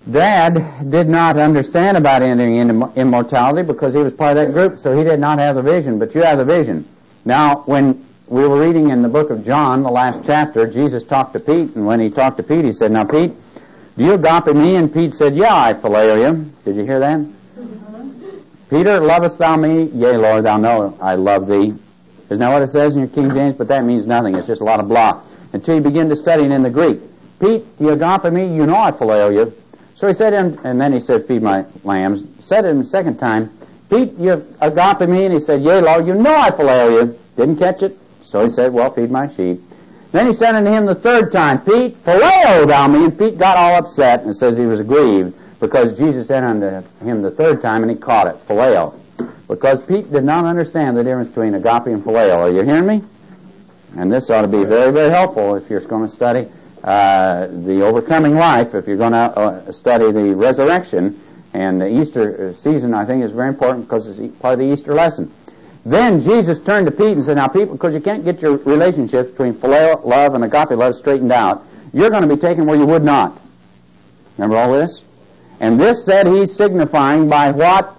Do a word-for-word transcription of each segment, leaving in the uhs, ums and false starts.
Dad did not understand about entering into immortality because he was part of that group, so he did not have the vision, but you have the vision. Now, when we were reading in the book of John, the last chapter, Jesus talked to Pete, and when he talked to Pete, he said, "Now, Pete, do you agape me?" And Pete said, "Yeah, I phileo you." Did you hear that? Mm-hmm. "Peter, lovest thou me?" "Yea, Lord, thou know I love thee." Isn't that what it says in your King James? But that means nothing. It's just a lot of blah. Until you begin to study it in the Greek. "Pete, do you agape me?" "You know I phileo you." So he said to him, and then he said, "Feed my lambs." Said to him the second time, "Pete, you agape me?" And he said, "Yea, Lord, you know I phileo you." Didn't catch it. So he said, "Well, feed my sheep." Then he said unto him the third time, "Pete, phileo thou me." And Pete got all upset, and it says he was grieved because Jesus said unto him the third time, and he caught it, phileo. Because Pete did not understand the difference between agape and phileo. Are you hearing me? And this ought to be very, very helpful if you're going to study uh, the overcoming life, if you're going to uh, study the resurrection. And the Easter season, I think, is very important because it's part of the Easter lesson. Then Jesus turned to Pete and said, "Now, people, because you can't get your relationships between phileo love and agape love straightened out, you're going to be taken where you would not." Remember all this? "And this said he, signifying by what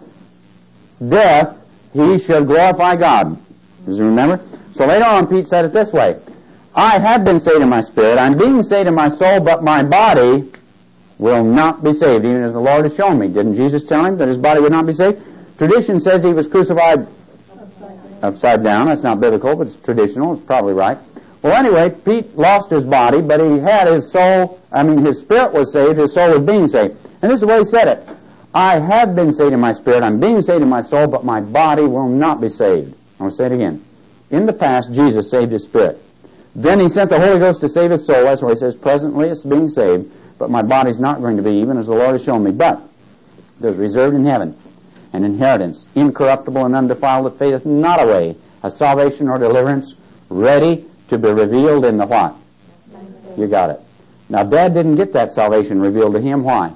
death he shall glorify God." Does you remember? So later on, Pete said it this way, "I have been saved in my spirit, I'm being saved in my soul, but my body will not be saved, even as the Lord has shown me." Didn't Jesus tell him that his body would not be saved? Tradition says he was crucified upside down. That's not biblical, but it's traditional. It's probably right. Well, anyway, Pete lost his body, but he had his soul, I mean, his spirit was saved, his soul was being saved. And this is the way he said it. "I have been saved in my spirit, I'm being saved in my soul, but my body will not be saved." I'm going to say it again. In the past, Jesus saved his spirit. Then he sent the Holy Ghost to save his soul. That's why he says, presently it's being saved, but my body's not going to be, even as the Lord has shown me. But there's reserved in heaven an inheritance, incorruptible and undefiled, that fadeth not away, a salvation or deliverance, ready to be revealed in the what? You got it. Now, Dad didn't get that salvation revealed to him. Why?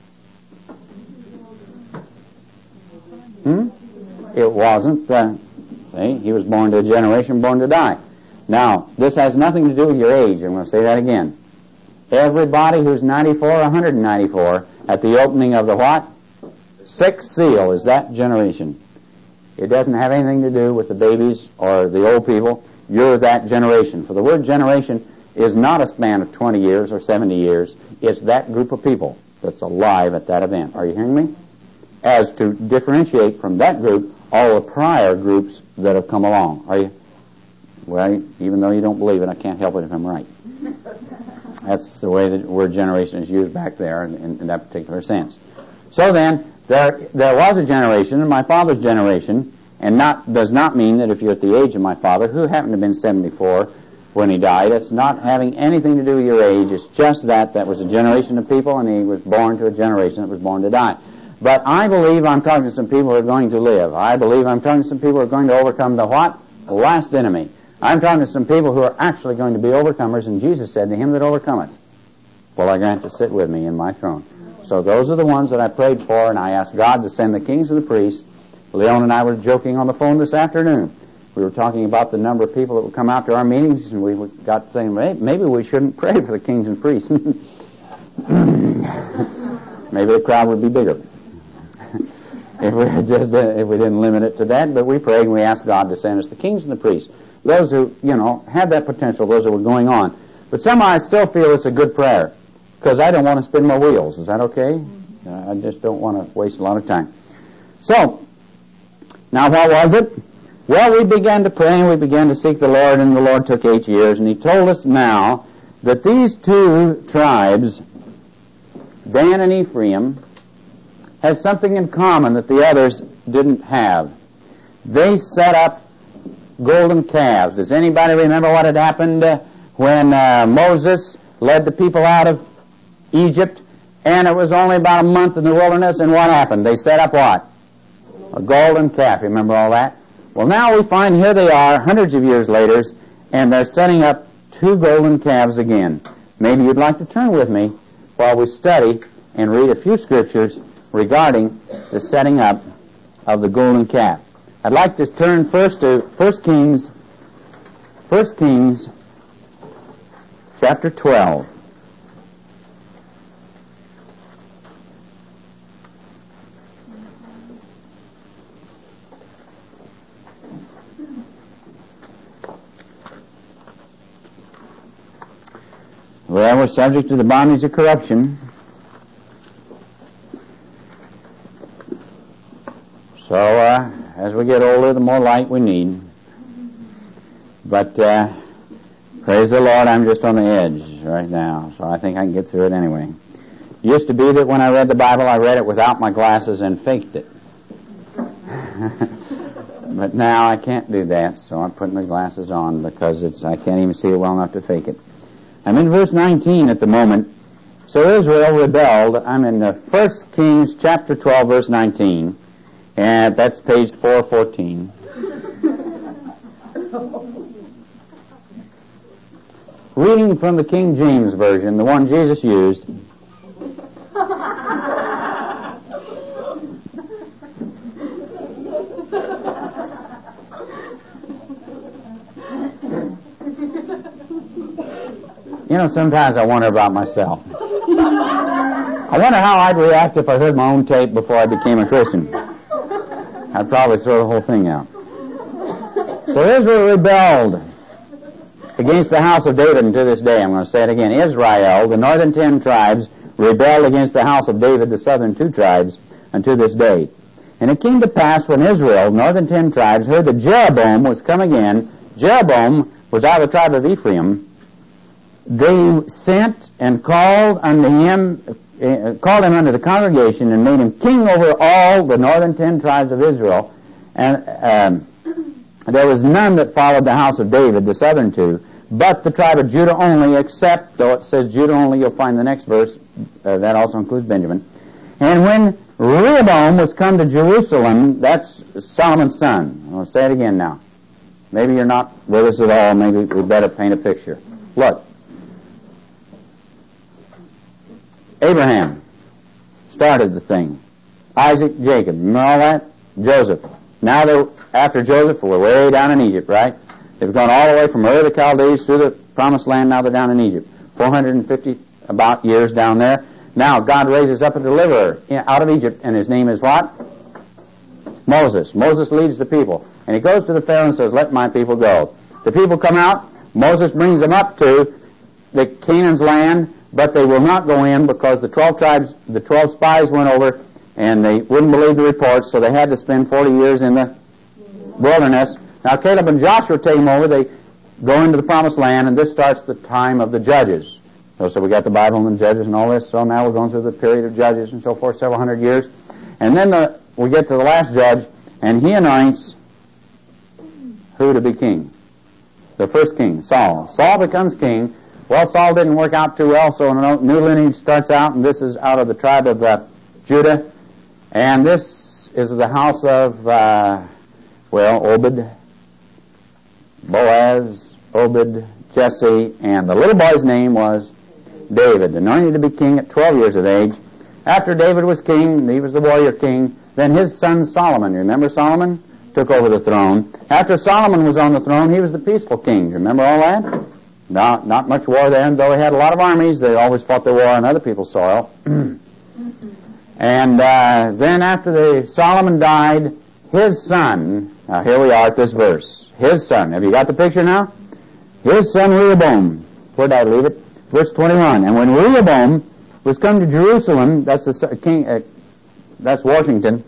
Hmm? It wasn't. Uh, see, he was born to a generation born to die. Now, this has nothing to do with your age. I'm going to say that again. Everybody who's ninety-four or one hundred ninety-four at the opening of the what? Sixth seal is that generation. It doesn't have anything to do with the babies or the old people. You're that generation. For the word generation is not a span of twenty years or seventy years. It's that group of people that's alive at that event. Are you hearing me? As to differentiate from that group all the prior groups that have come along. Are you? Well, even though you don't believe it, I can't help it if I'm right. That's the way the word generation is used back there in, in, in that particular sense. So then, there there was a generation, my father's generation, and not does not mean that if you're at the age of my father, who happened to have been seventy-four when he died, it's not having anything to do with your age. It's just that that was a generation of people, and he was born to a generation that was born to die. But I believe I'm talking to some people who are going to live. I believe I'm talking to some people who are going to overcome the what? The last enemy. I'm talking to some people who are actually going to be overcomers, and Jesus said, "To him that overcometh, will I grant to sit with me in my throne." So those are the ones that I prayed for, and I asked God to send the kings and the priests. Leon and I were joking on the phone this afternoon. We were talking about the number of people that would come out to our meetings, and we got saying, hey, maybe we shouldn't pray for the kings and priests. Maybe the crowd would be bigger if we just uh, if we didn't limit it to that. But we prayed and we asked God to send us the kings and the priests, those who you know had that potential, those that were going on. But somehow I still feel it's a good prayer because I don't want to spin my wheels. Is that okay? Uh, I just don't want to waste a lot of time. So now what was it? Well, we began to pray and we began to seek the Lord, and the Lord took eight years, and He told us now that these two tribes, Dan and Ephraim, have something in common that the others didn't have. They set up golden calves. Does anybody remember what had happened uh, when uh, Moses led the people out of Egypt, and it was only about a month in the wilderness, and what happened? They set up what? A golden calf. You remember all that? Well, now we find here they are, hundreds of years later, and they're setting up two golden calves again. Maybe you'd like to turn with me while we study and read a few scriptures regarding the setting up of the golden calf. I'd like to turn first to First Kings, First Kings, chapter twelve. Well, we're subject to the bondage of corruption. So, uh, as we get older, the more light we need. But, uh, praise the Lord, I'm just on the edge right now, so I think I can get through it anyway. It used to be that when I read the Bible, I read it without my glasses and faked it. But now I can't do that, so I'm putting the glasses on because it's I can't even see it well enough to fake it. I'm in verse nineteen at the moment. So Israel rebelled. I'm in the First Kings chapter twelve, verse nineteen. And that's page four fourteen. Reading from the King James Version, the one Jesus used. You know, sometimes I wonder about myself. I wonder how I'd react if I heard my own tape before I became a Christian. I'd probably throw the whole thing out. So Israel rebelled against the house of David, and to this day, I'm going to say it again, Israel, the northern ten tribes, rebelled against the house of David, the southern two tribes, unto this day. And it came to pass when Israel, northern ten tribes, heard that Jeroboam was come again. Jeroboam was out of the tribe of Ephraim. They sent and called unto him, uh, called him unto the congregation, and made him king over all the northern ten tribes of Israel. And um, there was none that followed the house of David, the southern two, but the tribe of Judah only, except, though it says Judah only, you'll find the next verse, uh, that also includes Benjamin. And when Rehoboam was come to Jerusalem, that's Solomon's son. I'll say it again now. Maybe you're not with us at all. Maybe we better paint a picture. Look. Abraham started the thing. Isaac, Jacob. Remember all that? Joseph. Now they're, after Joseph, we're way down in Egypt, right? They've gone all the way from Ur of the Chaldees through the Promised Land, now they're down in Egypt. four hundred fifty about years down there. Now God raises up a deliverer out of Egypt, and his name is what? Moses. Moses leads the people. And he goes to the Pharaoh and says, let my people go. The people come out. Moses brings them up to the Canaan's land, but they will not go in because the twelve tribes, the twelve spies went over, and they wouldn't believe the reports, so they had to spend forty years in the wilderness. Now Caleb and Joshua take them over. They go into the Promised Land, and this starts the time of the Judges. So, so we got the Bible and the Judges and all this, so now we're going through the period of Judges and so forth, several hundred years. And then the, we get to the last judge, and he anoints who to be king? The first king, Saul. Saul becomes king. Well, Saul didn't work out too well, so a new lineage starts out, and this is out of the tribe of uh, Judah. And this is the house of, uh, well, Obed, Boaz, Obed, Jesse, and the little boy's name was David, anointed to be king at twelve years of age. After David was king, he was the warrior king, then his son Solomon, you remember Solomon? Took over the throne. After Solomon was on the throne, he was the peaceful king. You remember all that? Not, not much war then, though he had a lot of armies. They always fought the war on other people's soil. And uh, then after the Solomon died, his son, now here we are at this verse, his son, have you got the picture now? His son Rehoboam, where did I leave it? Verse twenty-one, and when Rehoboam was come to Jerusalem, that's the king, uh, that's Washington,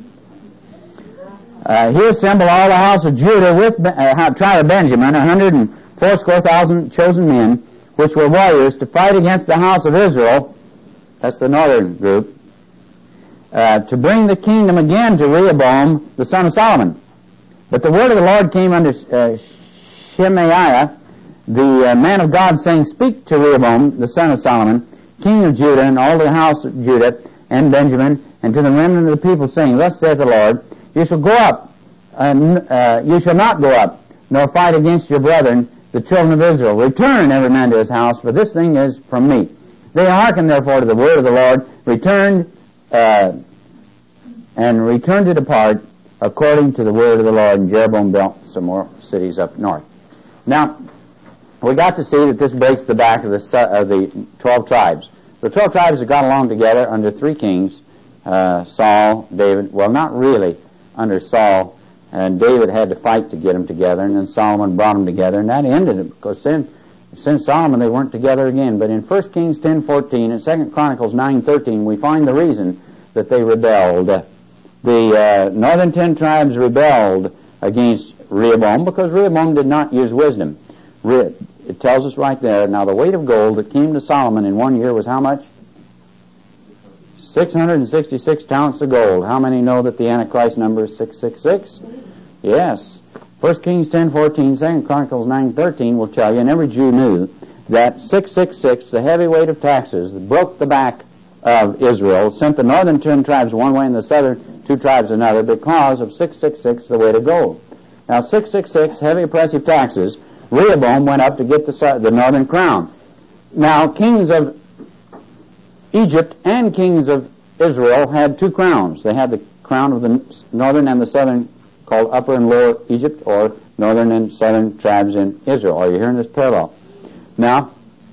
uh, he assembled all the house of Judah with, uh, tribe of Benjamin, a hundred and fourscore thousand chosen men, which were warriors, to fight against the house of Israel, that's the northern group, uh, to bring the kingdom again to Rehoboam, the son of Solomon. But the word of the Lord came unto uh, Shemaiah, the uh, man of God, saying, speak to Rehoboam, the son of Solomon, king of Judah, and all the house of Judah and Benjamin, and to the remnant of the people, saying, thus saith the Lord, you shall go up, and uh, you shall not go up, nor fight against your brethren, the children of Israel. Return every man to his house, for this thing is from me. They hearkened therefore to the word of the Lord, returned, uh, and returned to depart according to the word of the Lord. And Jeroboam built some more cities up north. Now, we got to see that this breaks the back of the, of the twelve tribes. The twelve tribes have got along together under three kings, uh, Saul, David, well, not really under Saul, and David had to fight to get them together, and then Solomon brought them together, and that ended it, because then Since Solomon, they weren't together again. But in First Kings ten fourteen and Second Chronicles nine thirteen, we find the reason that they rebelled. The uh, northern ten tribes rebelled against Rehoboam because Rehoboam did not use wisdom. Re- it tells us right there. Now, the weight of gold that came to Solomon in one year was how much? six hundred sixty-six talents of gold. How many know that the Antichrist number is six six six? Yes. First Kings ten fourteen, Second Chronicles nine thirteen will tell you, and every Jew knew, that six six six, the heavy weight of taxes, that broke the back of Israel, sent the northern ten tribes one way and the southern two tribes another because of six six six, the weight of gold. Now, six six six, heavy oppressive taxes, Rehoboam went up to get the, the northern crown. Now, kings of Egypt and kings of Israel had two crowns. They had the crown of the northern and the southern, called Upper and Lower Egypt, or northern and southern tribes in Israel. Are you hearing this parallel? Now,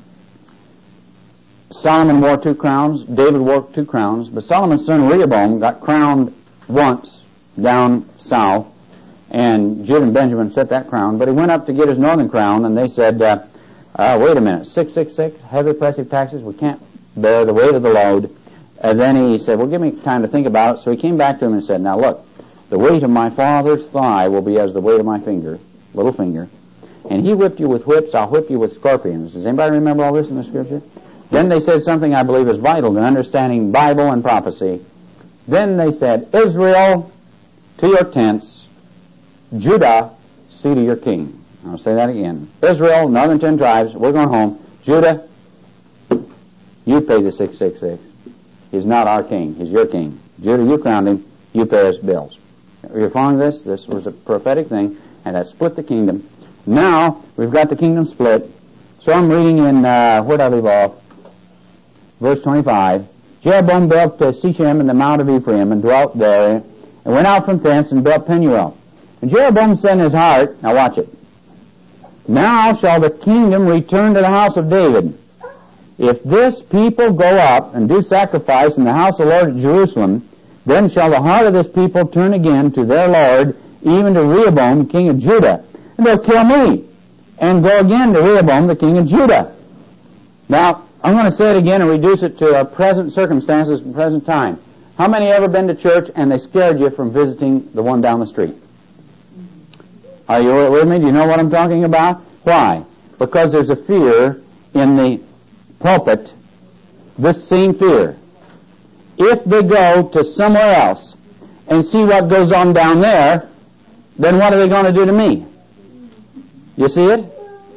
Solomon wore two crowns, David wore two crowns, but Solomon's son Rehoboam got crowned once down south, and Judah and Benjamin set that crown, but he went up to get his northern crown, and they said, uh, uh, wait a minute, six six six, heavy oppressive taxes, we can't bear the weight of the load. And then he said, well, give me time to think about it. So he came back to him and said, now look, the weight of my father's thigh will be as the weight of my finger, little finger. And he whipped you with whips, I'll whip you with scorpions. Does anybody remember all this in the Scripture? Then they said something I believe is vital to understanding Bible and prophecy. Then they said, Israel, to your tents, Judah, see to your king. I'll say that again. Israel, northern ten tribes, we're going home. Judah, you pay the six six six. He's not our king. He's your king. Judah, you crowned him. You pay his bills. You're following this? This was a prophetic thing, and that split the kingdom. Now, we've got the kingdom split. So I'm reading in, uh, where did I leave off? Verse twenty-five. Jeroboam built uh, Shechem in the mount of Ephraim and dwelt there, and went out from thence and built Penuel. And Jeroboam said in his heart, now watch it, now shall the kingdom return to the house of David. If this people go up and do sacrifice in the house of the Lord at Jerusalem, then shall the heart of this people turn again to their Lord, even to Rehoboam, king of Judah. And they'll kill me, and go again to Rehoboam, the king of Judah. Now, I'm going to say it again and reduce it to our present circumstances and present time. How many ever been to church and they scared you from visiting the one down the street? Are you with me? Do you know what I'm talking about? Why? Because there's a fear in the pulpit, this same fear. If they go to somewhere else and see what goes on down there, then what are they going to do to me? You see it?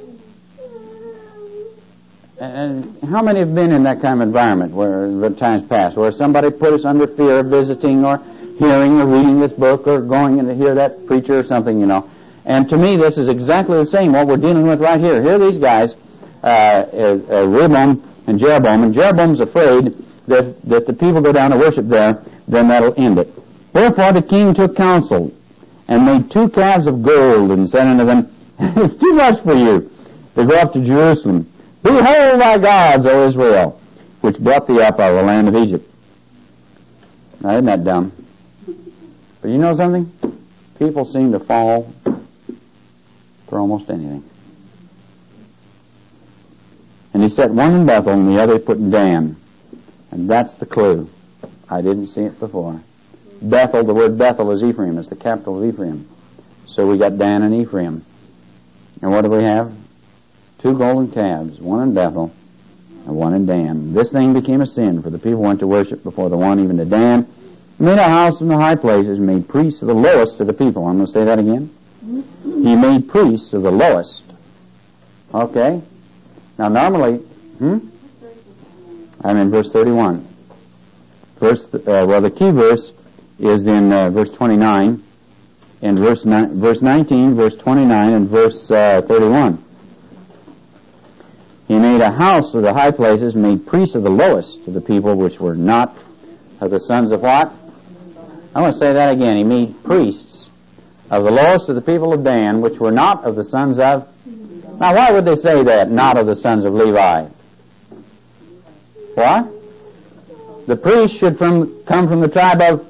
And how many have been in that kind of environment where, in times past, where somebody put us under fear of visiting or hearing or reading this book or going in to hear that preacher or something, you know? And to me, this is exactly the same, what we're dealing with right here. Here are these guys, uh, uh, uh, Rehoboam and Jeroboam, and Jeroboam's afraid that, that the people go down to worship there, then that'll end it. Wherefore the king took counsel and made two calves of gold and said unto them, it's too much for you to go up to Jerusalem. Behold thy gods, O Israel, which brought thee up out of the land of Egypt. Now, isn't that dumb? But you know something? People seem to fall for almost anything. And he set one in Bethel and the other he put in Dan. And that's the clue. I didn't see it before. Bethel, the word Bethel is Ephraim. It's the capital of Ephraim. So we got Dan and Ephraim. And what do we have? Two golden calves, one in Bethel and one in Dan. This thing became a sin, for the people went to worship before the one, even to Dan. He made a house in the high places, made priests of the lowest of the people. I'm going to say that again. He made priests of the lowest. Okay? Now normally, hmm? I'm in verse thirty-one. Verse, uh, well, the key verse is in uh, verse twenty-nine, in verse, ni- verse nineteen, verse twenty-nine, and verse uh, thirty-one. He made a house of the high places, made priests of the lowest of the people, which were not of the sons of what? I want to say that again. He made priests of the lowest of the people of Dan, which were not of the sons of... Now, why would they say that? Not of the sons of Levi. What? The priests should from, come from the tribe of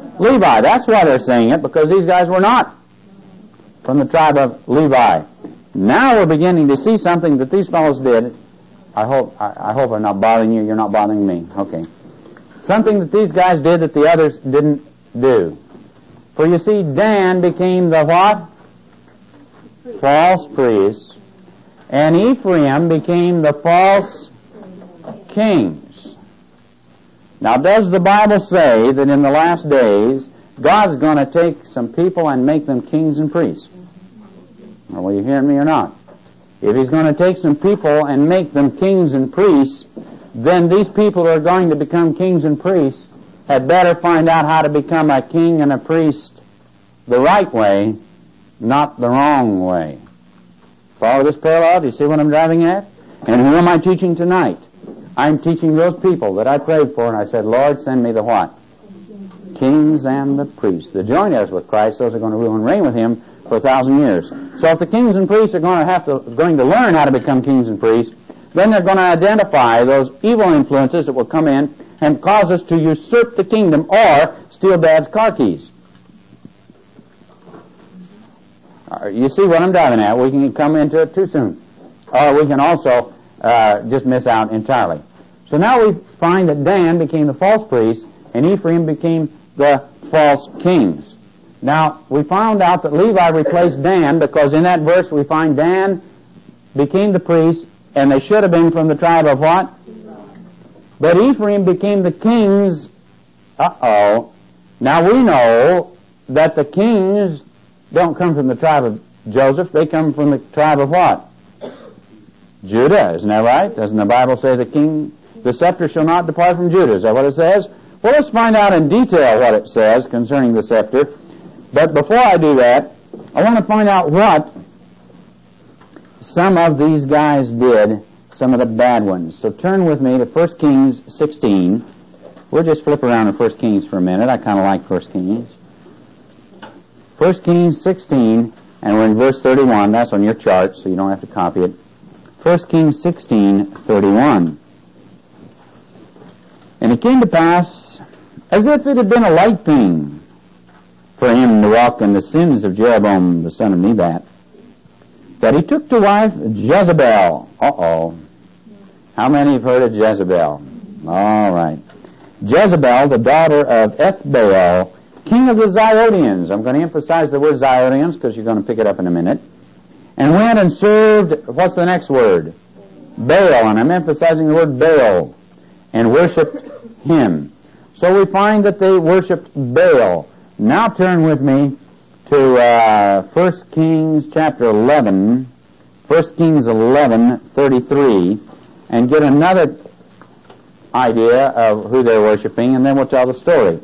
Levi. That's why they're saying it, because these guys were not from the tribe of Levi. Now we're beginning to see something that these fellows did. I hope I, I hope I'm not bothering you. You're not bothering me. Okay. Something that these guys did that the others didn't do. For you see, Dan became the what? False priest. And Ephraim became the false kings. Now, does the Bible say that in the last days, God's going to take some people and make them kings and priests? Are you hearing me or not? If He's going to take some people and make them kings and priests, then these people who are going to become kings and priests had better find out how to become a king and a priest the right way, not the wrong way. Follow this parallel? Do you see what I'm driving at? And who am I teaching tonight? I'm teaching those people that I prayed for, and I said, Lord, send me the what? Kings and the priests. The joint heirs with Christ, those are going to rule and reign with Him for a thousand years. So if the kings and priests are going to have to going to learn how to become kings and priests, then they're going to identify those evil influences that will come in and cause us to usurp the kingdom or steal Dad's car keys. Uh, you see what I'm driving at? We can come into it too soon. Or we can also uh, just miss out entirely. So now we find that Dan became the false priest and Ephraim became the false kings. Now, we found out that Levi replaced Dan because in that verse we find Dan became the priest, and they should have been from the tribe of what? But Ephraim became the kings. Uh-oh. Now we know that the kings don't come from the tribe of Joseph. They come from the tribe of what? Judah. Isn't that right? Doesn't the Bible say the king, the scepter shall not depart from Judah? Is that what it says? Well, let's find out in detail what it says concerning the scepter. But before I do that, I want to find out what some of these guys did, some of the bad ones. So turn with me to First Kings sixteen. We'll just flip around to First Kings for a minute. I kind of like First Kings. First Kings sixteen, and we're in verse thirty-one. That's on your chart, so you don't have to copy it. First Kings sixteen, thirty-one. And it came to pass, as if it had been a light thing for him to walk in the sins of Jeroboam the son of Nebat, that he took to wife Jezebel. Uh-oh. How many have heard of Jezebel? All right. Jezebel, the daughter of Ethbaal, king of the Zidonians. I'm going to emphasize the word Zidonians because you're going to pick it up in a minute. And went and served, what's the next word? Baal. And I'm emphasizing the word Baal. And worshipped him. So we find that they worshipped Baal. Now turn with me to uh, First Kings chapter eleven, First Kings eleven, thirty-three, and get another idea of who they're worshiping, and then we'll tell the story.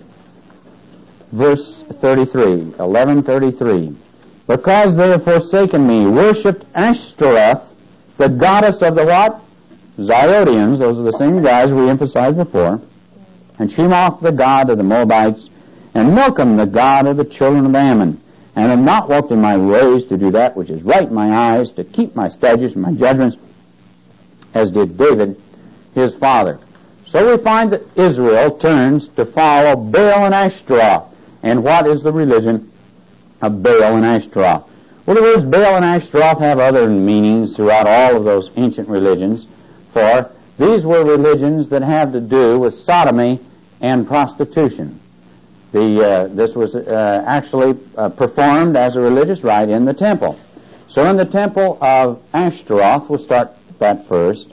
Verse thirty-three, eleven thirty-three. Because they have forsaken me, worshipped Ashtoreth, the goddess of the what? Zidonians. Those are the same guys we emphasized before. And Shemoth, the god of the Moabites, and Milcom, the god of the children of Ammon, and have not walked in my ways to do that which is right in my eyes, to keep my statutes and my judgments, as did David, his father. So we find that Israel turns to follow Baal and Ashtaroth. And what is the religion of Baal and Ashtaroth? Well, the words Baal and Ashtaroth have other meanings throughout all of those ancient religions, for these were religions that have to do with sodomy and prostitution. The, uh, this was uh, actually uh, performed as a religious rite in the temple. So in the temple of Ashtaroth, we'll start that first,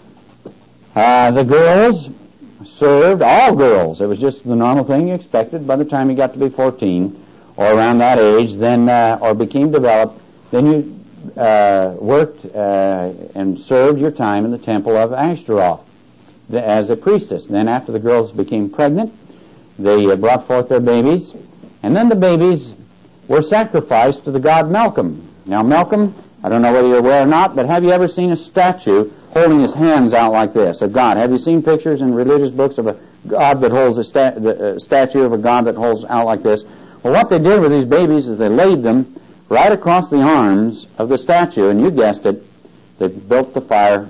uh, the girls served, all girls, it was just the normal thing you expected by the time you got to be fourteen, or around that age, then, uh, or became developed, then you uh, worked uh, and served your time in the temple of Ashtaroth as a priestess. Then after the girls became pregnant, they uh, brought forth their babies, and then the babies were sacrificed to the god Milcom. Now Milcom, I don't know whether you're aware or not, but have you ever seen a statue holding his hands out like this, a god? Have you seen pictures in religious books of a god that holds a sta- the, uh, statue of a god that holds out like this? Well, what they did with these babies is they laid them right across the arms of the statue, and you guessed it, they built the fire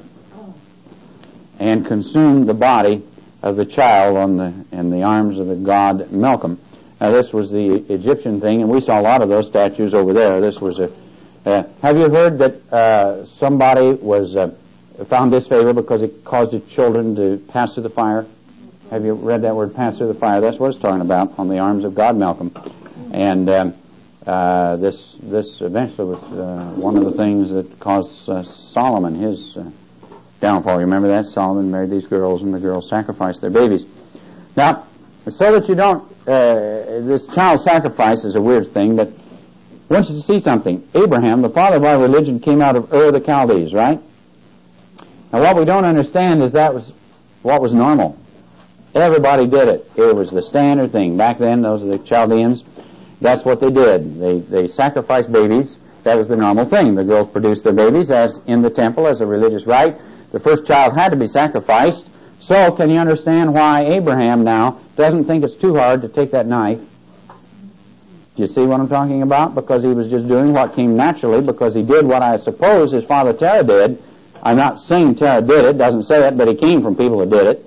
and consumed the body of the child on the in the arms of the god Milcom. Now this was the Egyptian thing, and we saw a lot of those statues over there. This was a Uh, have you heard that uh, somebody was uh, found disfavor because he caused his children to pass through the fire? Have you read that word, pass through the fire? That's what it's talking about, on the arms of God, Malcolm. And um, uh, this this eventually was uh, one of the things that caused uh, Solomon his uh, downfall. You remember that? Solomon married these girls, and the girls sacrificed their babies. Now, so that you don't, uh, this child sacrifice is a weird thing, but I want you to see something. Abraham, the father of our religion, came out of Ur of the Chaldees, right? Now, what we don't understand is that was what was normal. Everybody did it. It was the standard thing. Back then, those are the Chaldeans. That's what they did. They they sacrificed babies. That was the normal thing. The girls produced their babies as in the temple as a religious rite. The first child had to be sacrificed. So, can you understand why Abraham now doesn't think it's too hard to take that knife? Do you see what I'm talking about? Because he was just doing what came naturally, because he did what I suppose his father Terah did. I'm not saying Terah did it, doesn't say it, but he came from people who did it.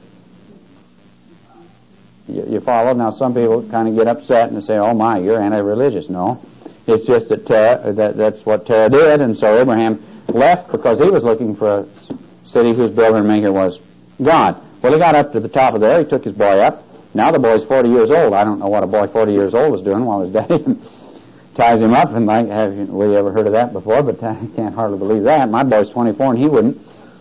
You, you follow? Now, some people kind of get upset and say, oh my, you're anti-religious. No. It's just that, Terah, that that's what Terah did, and so Abraham left because he was looking for a city whose builder and maker was God. Well, he got up to the top of there. He took his boy up. Now the boy's forty years old. I don't know what a boy forty years old was doing while his daddy ties him up. And like, have we ever heard of that before? But I can't hardly believe that. My boy's twenty-four and he wouldn't.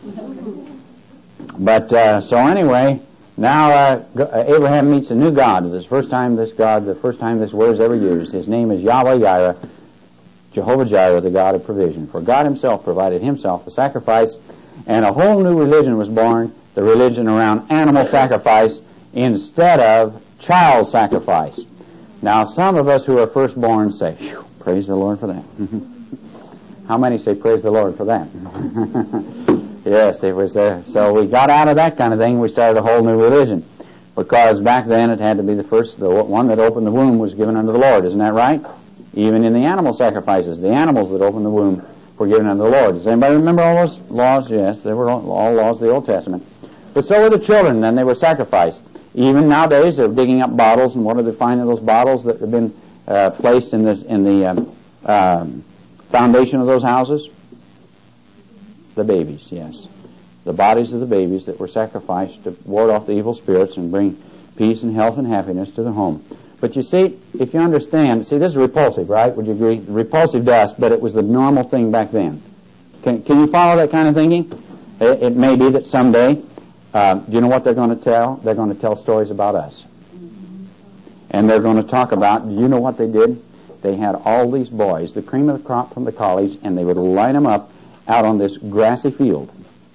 But uh, so anyway, now uh, Abraham meets a new God. This first time this God, the first time this word is ever used. His name is Yahweh Jireh, Jehovah Jireh, the God of provision. For God Himself provided Himself a sacrifice, and a whole new religion was born. The religion around animal sacrifice instead of child sacrifice. Now, some of us who are firstborn say, phew, praise the Lord for that. How many say praise the Lord for that? Yes, it was there. So we got out of that kind of thing. We started a whole new religion. Because back then it had to be the first, the one that opened the womb was given unto the Lord. Isn't that right? Even in the animal sacrifices, the animals that opened the womb were given unto the Lord. Does anybody remember all those laws? Yes, they were all, all laws of the Old Testament. But so were the children, then they were sacrificed. Even nowadays, they're digging up bottles, and what do they find in those bottles that have been uh, placed in this in the um, um, foundation of those houses? The babies, yes. The bodies of the babies that were sacrificed to ward off the evil spirits and bring peace and health and happiness to the home. But you see, if you understand, see, this is repulsive, right? Would you agree? Repulsive to us, but it was the normal thing back then. Can, can you follow that kind of thinking? It, it may be that someday, uh, do you know what they're going to tell? They're going to tell stories about us. And they're going to talk about, do you know what they did? They had all these boys, the cream of the crop from the college, and they would line them up out on this grassy field.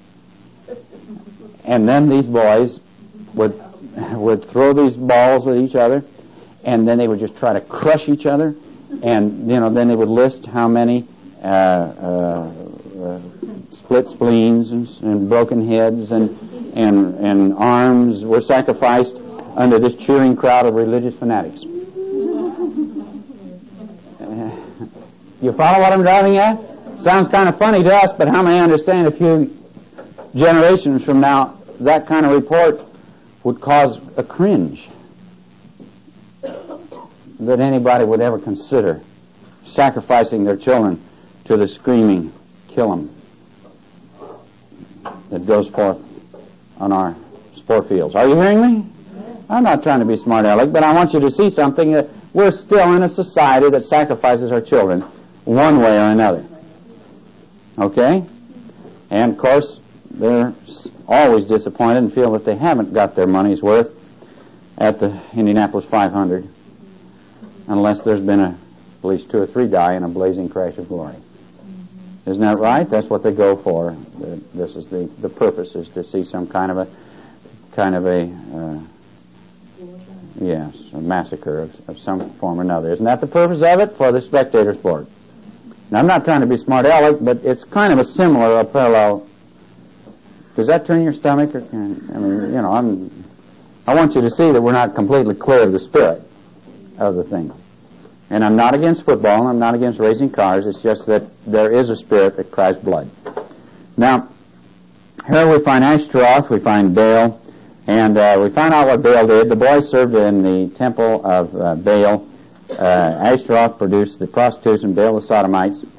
And then these boys would would throw these balls at each other, and then they would just try to crush each other, and you know then they would list how many uh, uh, uh, split spleens and, and broken heads and and and arms were sacrificed under this cheering crowd of religious fanatics. You follow what I'm driving at? Sounds kind of funny to us, but how many understand a few generations from now that kind of report would cause a cringe that anybody would ever consider sacrificing their children to the screaming kill 'em that goes forth on our sport fields. Are you hearing me? I'm not trying to be smart aleck, but I want you to see something, that we're still in a society that sacrifices our children one way or another. Okay? And of course, they're always disappointed and feel that they haven't got their money's worth at the Indianapolis five hundred unless there's been a, at least two or three die in a blazing crash of glory. Isn't that right? That's what they go for. This is the, the purpose, is to see some kind of a kind of a uh, yes, a massacre of, of some form or another. Isn't that the purpose of it? For the spectator sport. Now, I'm not trying to be smart aleck, but it's kind of a similar, a parallel. Does that turn your stomach? Or, I mean, you know, I'm, I want you to see that we're not completely clear of the spirit of the thing. And I'm not against football, and I'm not against racing cars. It's just that there is a spirit that cries blood. Now, here we find Ashtaroth, we find Baal, and uh, we find out what Baal did. The boys served in the temple of uh, Baal. Uh, Ashtaroth produced the prostitutes and Baal the sodomites.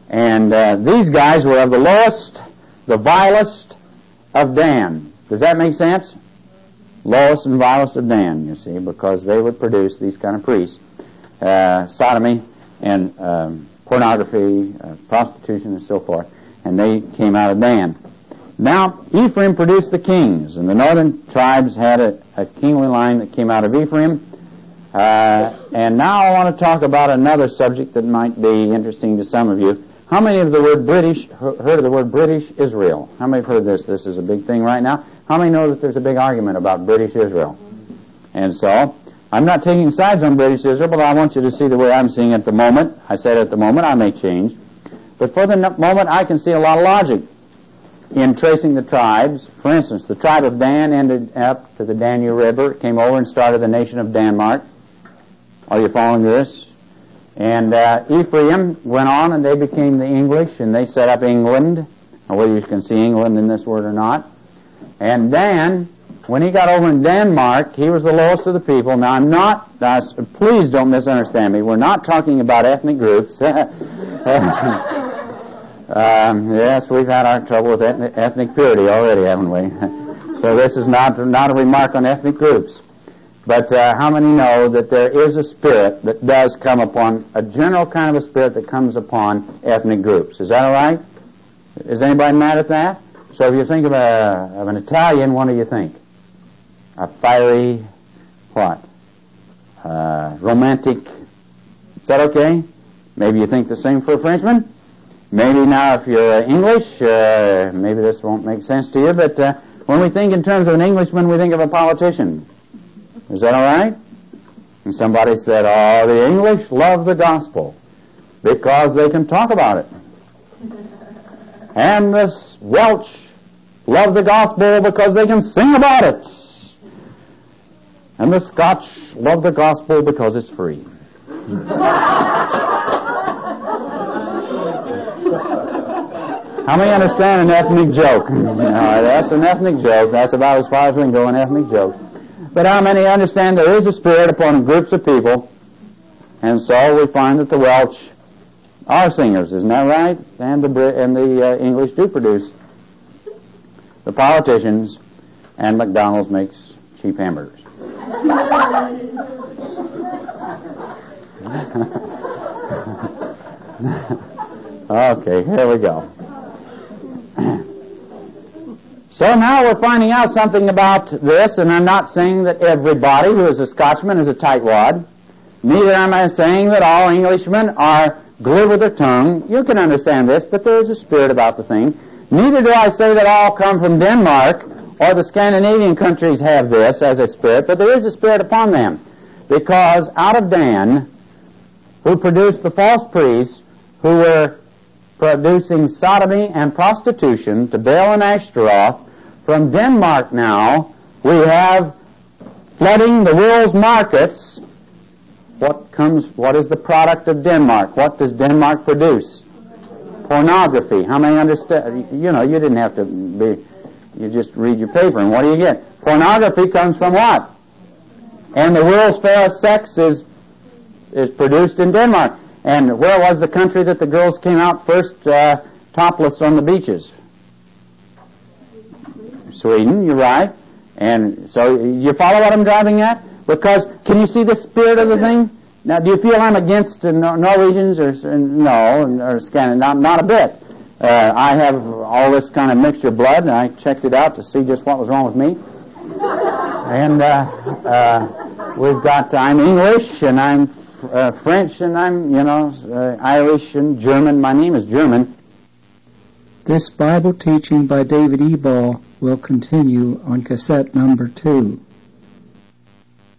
And uh, these guys were of the lowest, the vilest of Dan. Does that make sense? Lowest and vilest of Dan, you see, because they would produce these kind of priests. Uh, sodomy and um, pornography, uh, prostitution, and so forth. And they came out of Dan. Now, Ephraim produced the kings, and the northern tribes had a, a kingly line that came out of Ephraim. Uh, and now I want to talk about another subject that might be interesting to some of you. How many of the word British heard of the word British Israel? How many have heard this? This is a big thing right now. How many know that there's a big argument about British Israel? And so, I'm not taking sides on British Israel, but I want you to see the way I'm seeing it at the moment. I said at the moment, I may change. But for the moment, I can see a lot of logic in tracing the tribes. For instance, the tribe of Dan ended up to the Danube River, came over and started the nation of Denmark. Are you following this? And uh, Ephraim went on and they became the English, and they set up England, or whether you can see England in this word or not. And Dan, when he got over in Denmark, he was the lowest of the people. Now, I'm not, uh, please don't misunderstand me, we're not talking about ethnic groups. Um, yes, we've had our trouble with ethnic, ethnic purity already, haven't we? So this is not not a remark on ethnic groups. But uh, how many know that there is a spirit that does come upon, a general kind of a spirit that comes upon ethnic groups? Is that all right? Is anybody mad at that? So if you think of, a, of an Italian, what do you think? A fiery, what? Uh, romantic. Is that okay? Maybe you think the same for a Frenchman? Maybe now if you're English, uh, maybe this won't make sense to you, but uh, when we think in terms of an Englishman, we think of a politician. Is that all right? And somebody said, oh, the English love the gospel because they can talk about it. And the Welsh love the gospel because they can sing about it. And the Scotch love the gospel because it's free. How many understand an ethnic joke? No, that's an ethnic joke. That's about as far as we can go, an ethnic joke. But how many understand there is a spirit upon groups of people? And so we find that the Welsh are singers, isn't that right? And the Brit and the uh, English do produce the politicians, and McDonald's makes cheap hamburgers. Okay, here we go. So now we're finding out something about this, and I'm not saying that everybody who is a Scotchman is a tightwad. Neither am I saying that all Englishmen are glib with their tongue. You can understand this, but there is a spirit about the thing. Neither do I say that all come from Denmark, or the Scandinavian countries have this as a spirit, but there is a spirit upon them. Because out of Dan, who produced the false priests, who were producing sodomy and prostitution to Baal and Ashtaroth, from Denmark now, we have flooding the world's markets. What comes, what is the product of Denmark? What does Denmark produce? Pornography. How many understand? You know, you didn't have to be, you just read your paper, and what do you get? Pornography comes from what? And the world's fairest sex is, is produced in Denmark. And where was the country that the girls came out first uh, topless on the beaches? Sweden, you're right. And so you follow what I'm driving at? Because can you see the spirit of the thing? Now, do you feel I'm against uh, Norwegians or no, or Scandinavian? Not, not a bit. Uh, I have all this kind of mixture of blood, and I checked it out to see just what was wrong with me. And uh, uh, we've got, I'm English, and I'm uh, French, and I'm, you know, uh, Irish and German. My name is German. This Bible teaching by David Ebal will continue on cassette number two.